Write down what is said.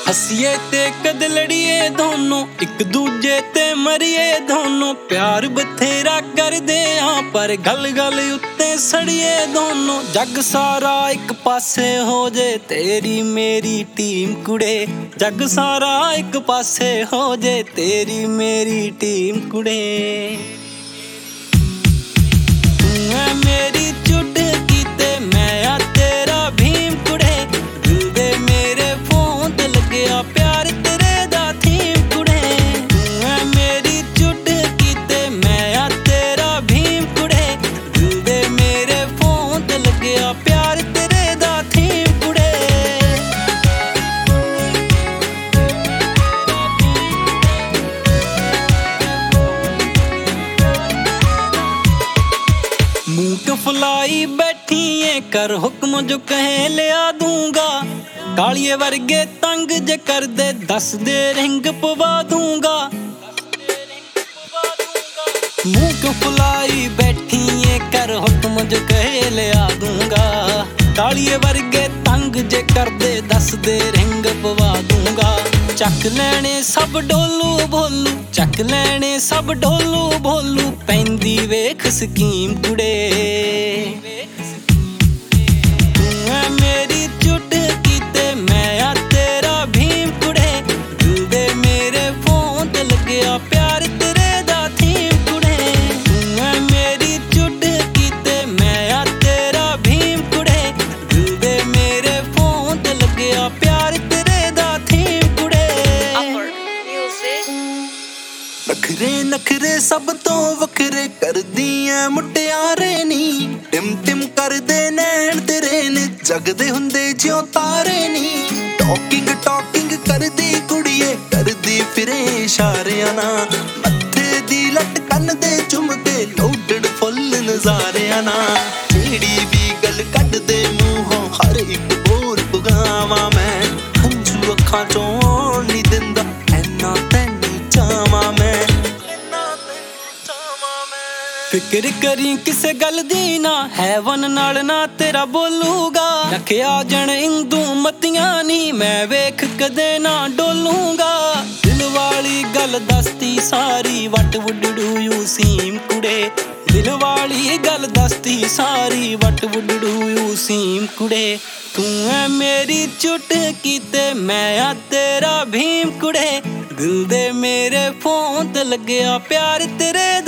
हसीए ते कद लड़िए दोनों, एक दूजे ते मरिए दोनों। प्यार बथेरा करदे हां पर गल गल उत्ते सड़िए दोनों। जग सारा एक पासे हो जे तेरी मेरी टीम कुड़े, जग सारा एक पासे हो जे तेरी मेरी टीम कुड़े। तू है मेरी चुटकी ते मैं आ तेरा भीम कुड़े, दिल दे मेरे फोन ते लग्या प्यार तेरे दा थीम कुड़े। तू है मेरी चुटकी ते मैं आ तेरा भीम कुड़े, दिल दे मेरे फोन ते लग्या प्यार तेरे दा थीम कुड़े। मूक फुलाई बैठी है कर हुक्म जो कहे लिया दूंगा। कालिए वर्गे तंग जे कर दे दस दे रिंग पवा दूंगा। मूक फुलाई बैठी है कर हुक्म जो कहे लिया दूंगा। कालिए वर्गे तंग जे कर दे दस दे रिंग पवा दूंगा। चक लैने सब डोलू भोलू, चक लैने सब डोलू भोलू। पैंदी वेख स्कीम कुड़े, तू है मेरी चुटकी ते मैं आ तेरा भीम कुड़े, दिल दे मेरे फोन ते लग्या प्यार तेरे दा थीम कुड़े। तू है मेरी चुटकी ते मैं आ तेरा भीम कुड़े, दिल दे मेरे फोन ते लग्या प्यार तेरे दा थीम कुड़े। नखरे नखरे सब तो वखरे कर दिए मुटियारे नी, टिम टिम कर दे नैन तेरे ने जगदे हुंदे जियों तारे नी। टॉकिंग टॉकिंग कर दी कुड़िए कर दी फिरे इशारियां ना, मत्थे दी लटकन दे झुमके लोडड फुल नजारियां ना। जेड़ी भी गल कट दे मूहों हर एक बोल पुगावा मैं, हंझू अखां चों नहीं दिंदा ऐना तैनू चावा मैं। फिक्र करी किसे गल दी ना, हैवन नाल ना तेरा बोलूगा। रखिया जन इंदू मतियां नी मैं वेख कदे ना डोलूंगा। दिल वाली गल दसती सारी what would do you seem कुड़े, दिल वाली गल दसती सारी what would do you seem कुड़े। तू है मेरी चुटकी ते मैं आ तेरा भीम कुड़े, दिल दे मेरे फोन ते लग्या प्यार तेरे